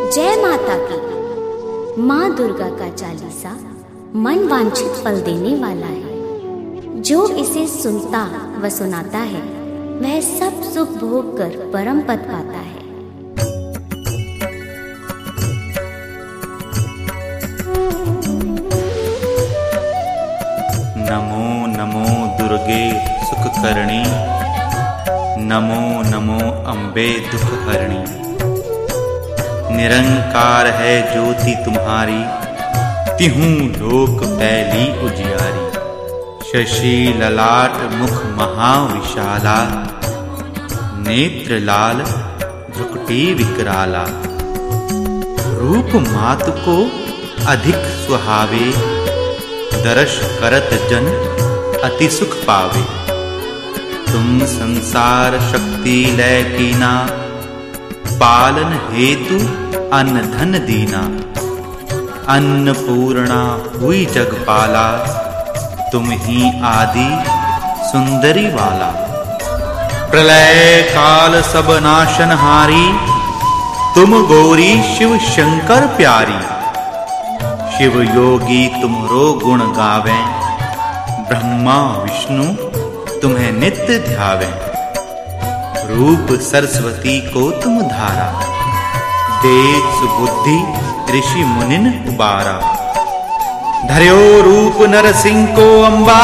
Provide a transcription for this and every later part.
जय माता की। माँ दुर्गा का चालीसा मन वांछित फल देने वाला है। जो इसे सुनता व सुनाता है वह सब सुख भोग कर परम पद पाता है। नमो नमो दुर्गे सुखकर्णी, नमो नमो अम्बे दुखहरणी। निरंकार है ज्योति तुम्हारी, तिहूं लोक फैली उजियारी। शशि ललाट मुख महाविशाला, नेत्र लाल भ्रुकुटी विकराला। रूप मात को अधिक सुहावे, दर्श करत जन अति सुख पावे। तुम संसार शक्ति लय कीना, पालन हेतु अन्न धन दीना। अन्नपूर्णा हुई जगपाला, तुम ही आदि सुंदरी वाला। प्रलय काल सब नाशनहारी, तुम गौरी शिव शंकर प्यारी। शिव योगी तुमरो गुण गावें, ब्रह्मा विष्णु तुम्हें नित्य ध्यावें। रूप सरस्वती को तुम धारा, तेज सुबुद्धि ऋषि मुनिन उबारा। धर्यो रूप नरसिंह को अम्बा,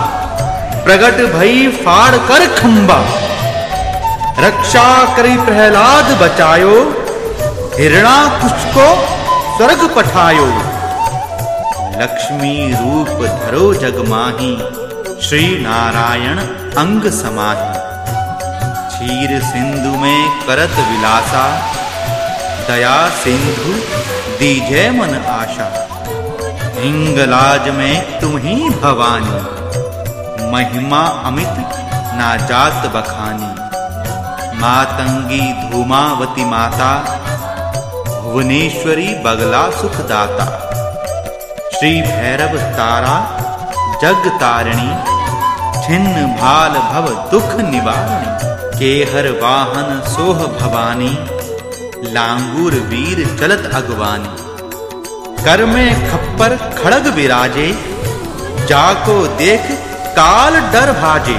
प्रगट भई फाड़ कर खंबा। रक्षा करी प्रहलाद बचायो, हिरणाकुश को स्वर्ग पठायो। लक्ष्मी रूप धरो जग माही, श्री नारायण अंग समाही। क्षीर सिंधु में करत विलासा, दया सिंधु दीजे मन आशा। हिंगलाज में तुम ही भवानी, महिमा अमित ना जात बखानी। मातंगी धूमावती माता, भुवनेश्वरी बगला सुखदाता। श्री भैरव तारा जग तारिणी, छिन्न भाल भव दुख निवारणी। केहर वाहन सोह भवानी, लांगूर वीर चलत अगवानी। कर में खप्पर खड़ग विराजे, जाको देख काल डर भाजे।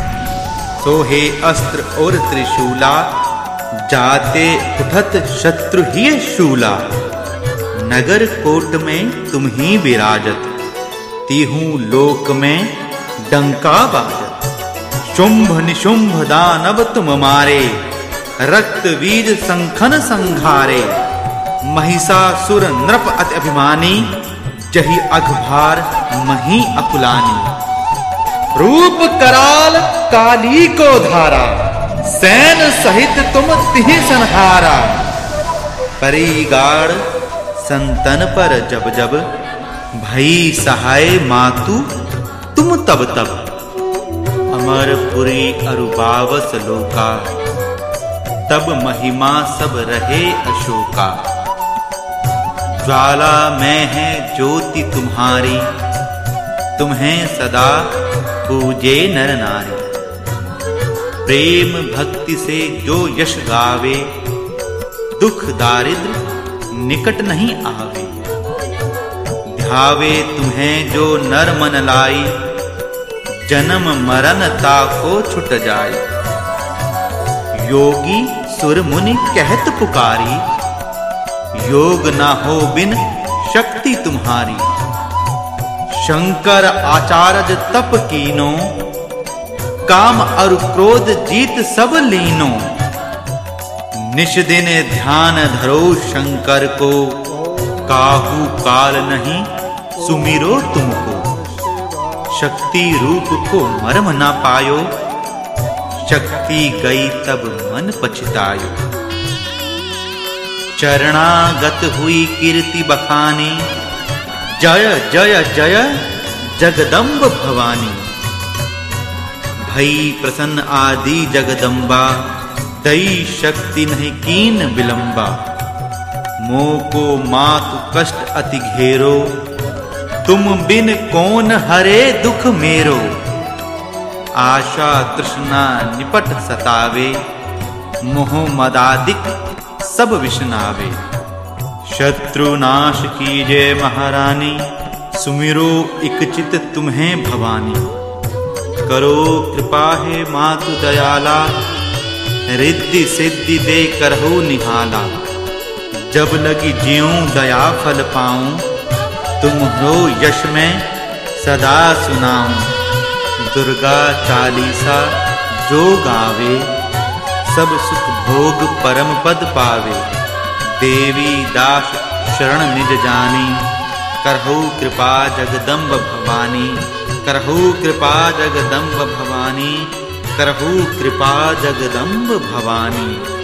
सोहे अस्त्र और त्रिशूला, जाते उठत शत्रु ही शूला। नगर कोट में तुम ही विराजत, तिहूं लोक में डंका बाजत। शुंभ निशुंभ दानव तुम मारे, रक्त बीज संखन संघारे। महिषासुर नृप अति अभिमानी, जहि अघभार मही अकुलानी। रूप कराल काली को धारा, सैन सहित तुम तिहि संहारा। परिगाड़ संतन पर जब जब, भई सहाय मातु तुम तब तब। अमरपुरी अरुबावस लोका, तब महिमा सब रहे अशोका। ज्वाला में है ज्योति तुम्हारी, तुम्हें सदा पूजे नर नारी। प्रेम भक्ति से जो यश गावे, दुख दारिद्र निकट नहीं आवे। ध्यावे तुम्हें जो नर मन लाई, जन्म मरण ताको छुट जाए। योगी सुर मुनि कहत पुकारी, योग ना हो बिन शक्ति तुम्हारी। शंकर आचार्य तप कीनो, काम और क्रोध जीत सब लीनो। निश दिन ध्यान धरो शंकर को, काहू काल नहीं सुमिरो तुमको। शक्ति रूप को मर्म ना पायो, शक्ति गई तब मन पछतायो। चरणागत हुई कीर्ति बखानी, जय जय जय जगदम्ब भवानी। भई प्रसन्न आदि जगदम्बा, दई शक्ति नहीं कीन विलंबा। मोको मातु कष्ट अति घेरो, तुम बिन कौन हरे दुख मेरो। आशा तृष्णा निपट सतावे, मोह मदादिक सब विषनावे। शत्रुनाश कीजे महारानी, सुमिरो इक चित तुम्हें भवानी। करो कृपा है मातु दयाला, रिद्धि सिद्धि दे करहु निहाला। जब लगी ज्यों दया फल पाऊं, तुम हो यश में सदा सुनाऊं। दुर्गा चालीसा जो गावे, सब सुख भोग परम पद पावे। देवी दास शरण निज जानी, करहु कृपा जगदम्ब भवानी। करहु कृपा जगदम्ब भवानी, करहु कृपा जगदम्ब भवानी।